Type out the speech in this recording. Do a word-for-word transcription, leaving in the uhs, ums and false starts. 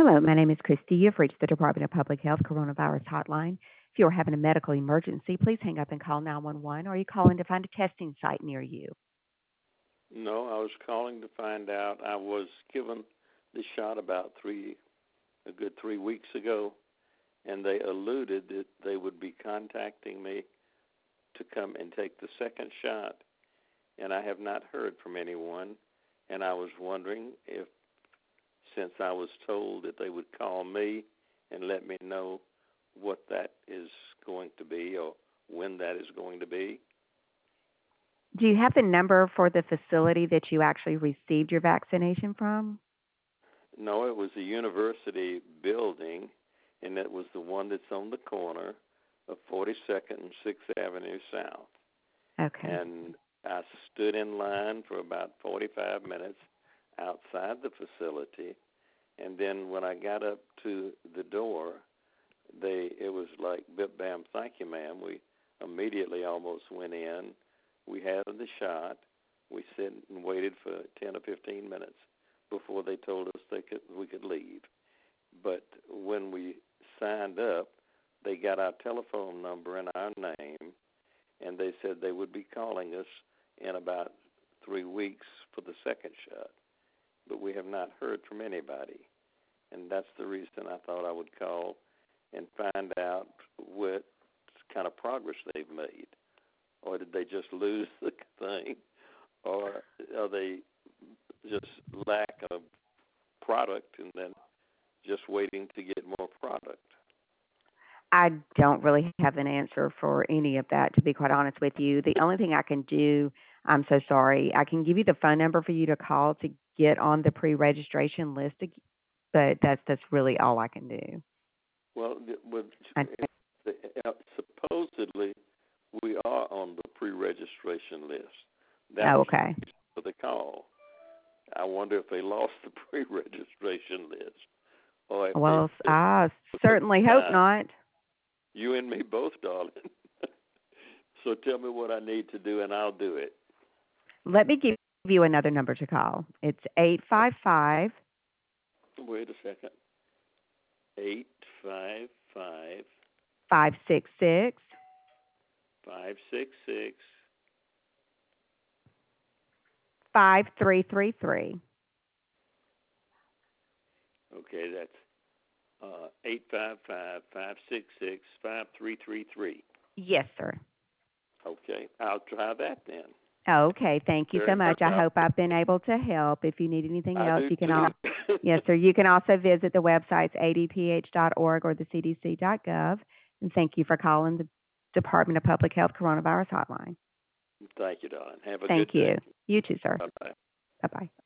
Hello, my name is Christy. You've reached the Department of Public Health Coronavirus Hotline. If you are having a medical emergency, please hang up and call nine one one, or you call in to find a testing site near you. No, I was calling to find out. I was given the shot about three, a good three weeks ago, and they alluded that they would be contacting me to come and take the second shot, and I have not heard from anyone, and I was wondering if, since I was told that they would call me and let me know what that is going to be or when that is going to be. Do you have the number for the facility that you actually received your vaccination from? No, it was a university building, and it was the one that's on the corner of forty-second and sixth Avenue South. Okay. And I stood in line for about forty-five minutes outside the facility, and then when I got up to the door, they it was like, bip, bam, thank you, ma'am. We immediately almost went in. We had the shot. We sat and waited for ten or fifteen minutes before they told us they could we could leave. But when we signed up, they got our telephone number and our name, and they said they would be calling us in about three weeks for the second shot. But we have not heard from anybody, and that's the reason I thought I would call and find out what kind of progress they've made. Or did they just lose the thing? Or are they just lack of product and then just waiting to get more product? I don't really have an answer for any of that, to be quite honest with you. The only thing I can do, I'm so sorry, I can give you the phone number for you to call to get on the pre-registration list, but that's that's really all I can do. Well, with, I, supposedly we are on the pre-registration list. That oh, was okay. for the call. I wonder if they lost the pre-registration list. Or if Well, they, I certainly hope uh, not. You and me both, darling. So tell me what I need to do, and I'll do it. Let me give you another number to call. It's eight five five. Wait a second. Eight five five. Five six six. Five six six. Five three three three. Okay, that's uh, eight five five five six six five three three three. Yes, sir. Okay, I'll try that then. Okay, thank you Very so much. much. I hope I've been able to help. If you need anything I else, do you can too. also yes, sir. You can also visit the websites a d p h dot org or the c d c dot gov. And thank you for calling the Department of Public Health Coronavirus Hotline. Thank you, darling. Have a Thank good day. you. You too, sir. Bye bye. Bye bye.